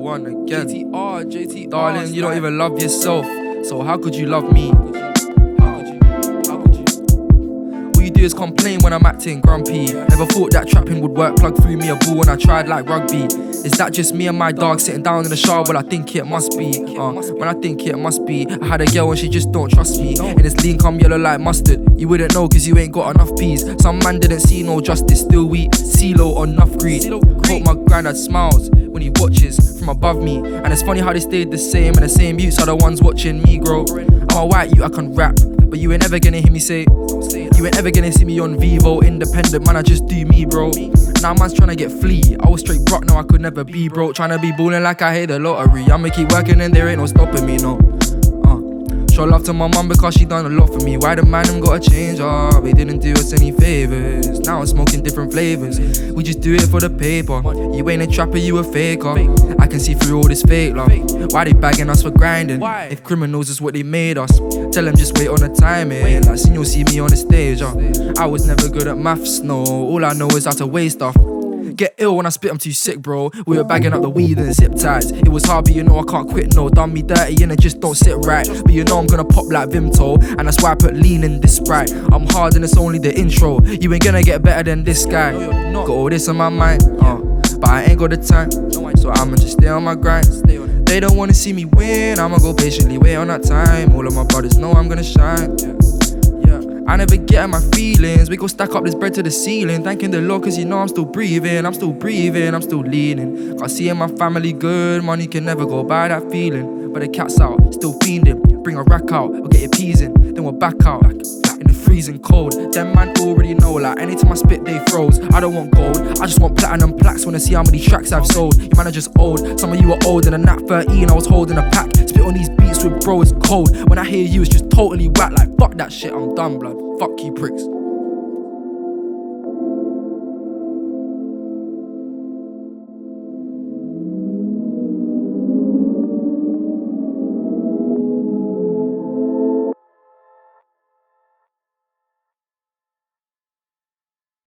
one again. JTR, Darling, you don't even love yourself, so how could you love me? All you do is complain when I'm acting grumpy. Never thought that trapping would work, plug through me a ball when I tried like rugby. Is that just me and my dog sitting down in the shower? Well, I think it must be. When I think it must be. I had a girl and she just don't trust me. And it's lean come yellow like mustard. You wouldn't know cause you ain't got enough peas. Some man didn't see no justice, still we CeeLo on enough greed. Hope my granddad smiles when he watches from above me. And it's funny how they stayed the same, and the same youths are the ones watching me grow. I'm a white youth, I can rap, but you ain't ever gonna hear me say. You ain't ever gonna see me on Vivo, independent, man, I just do me, bro. Now man's tryna get flea. I was straight broke, no, I could never be broke. Tryna be ballin' like I hate the lottery. I'ma keep working and there ain't no stopping me, no. Show love to my mum because she done a lot for me. Why the man them gotta change? They didn't do us any favors. Now I'm smoking different flavors. We just do it for the paper. You ain't a trapper, you a faker. I can see through all this fake love. Why they bagging us for grinding? If criminals is what they made us, tell them just wait on the timing. Like soon you'll see me on the stage. I was never good at maths, no. All I know is how to weigh stuff. Get ill when I spit, I'm too sick, bro. We were bagging up the weed and zip ties. It was hard, but you know I can't quit, no. Done me dirty and it just don't sit right. But you know I'm gonna pop like Vimto, and that's why I put lean in this Sprite. I'm hard and it's only the intro. You ain't gonna get better than this guy. Got all this on my mind, but I ain't got the time. So I'ma just stay on my grind. They don't wanna see me win, I'ma go patiently wait on that time. All of my brothers know I'm gonna shine. I never get at my feelings. We go stack up this bread to the ceiling, thanking the Lord cause you know I'm still breathing. I'm still breathing, I'm still leaning. Got seeing my family good, money can never go by that feeling. But the cat's out, still fiending. Bring a rack out, we'll get your peas in, then we'll back out in the freezing cold. Them man already know, like anytime I spit they froze. I don't want gold, I just want platinum plaques. Wanna see how many tracks I've sold. You man are just old, some of you are old. In a nat 13 I was holding a pack. Spit on these beats with bro, it's cold. When I hear you it's just totally whack. Like fuck that shit, I'm done blood. Fuck you pricks.